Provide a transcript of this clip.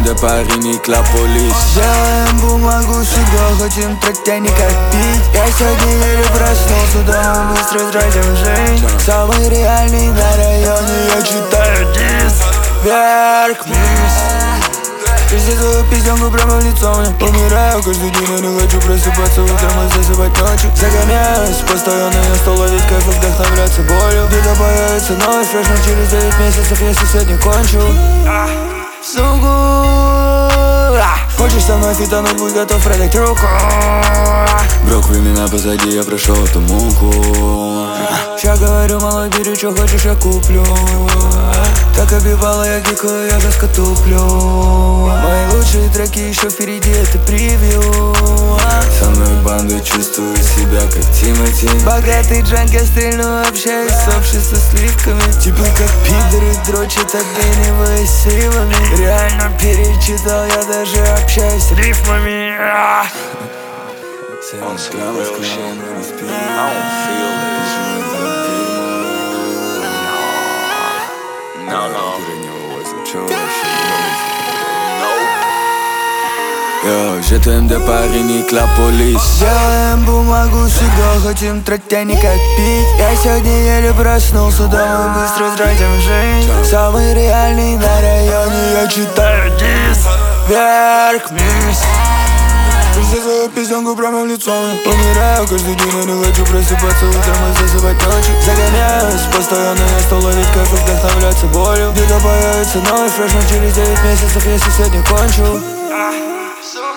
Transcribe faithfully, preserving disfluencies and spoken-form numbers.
где парень и клополис. Делаем бумагу всегда, хотим тратить, а не копить. Я сегодня еле проснулся, дома быстро тратим жизнь. Самый реальный на районе, я читаю диск. Вверх-вниз. Пиздец свою пизденку прямо в лицо мне. Умираю каждый день, я не хочу просыпаться утром и засыпать ночью. Загоняюсь постоянно, я стал ловить кайф и вдохновляться болью. Где-то появится новый фреш, но через девять месяцев, если сегодня кончу. Сугу. Хочешь со мной фитануть, будь готов продать руку. Брок, времена позади, я прошел эту муку. Ща говорю, малой, бери, что хочешь, я куплю. Так обивала, я гикаю, я жестко туплю. Мои лучшие треки еще впереди, это превью. Со мной бандой чувствую себя как Тимати. Богатый джанк, я стрельну, общаюсь с обществом сливками. Типа как пидоры дрочат обмениваясь сивами. Реально перечитал, я даже общаюсь с рифмами. On some real shit, I don't feel this. No, no. Йо, ЖТМД, парень и клополис. Делаем бумагу всегда, хотим тратить, а не копить. Я сегодня еле проснулся, дома быстро тратим жизнь. Самый реальный на районе, я читаю диск. Вверх-вниз. Пиздец свою пизденку прямо в лицо мне. Умираю каждый день, я не хочу просыпаться утром и засыпать ночью. Загоняюсь постоянно, я стал ловить кайф и вдохновляться болью. Где-то появится новый фреш, но через девять месяцев, если сегодня кончу.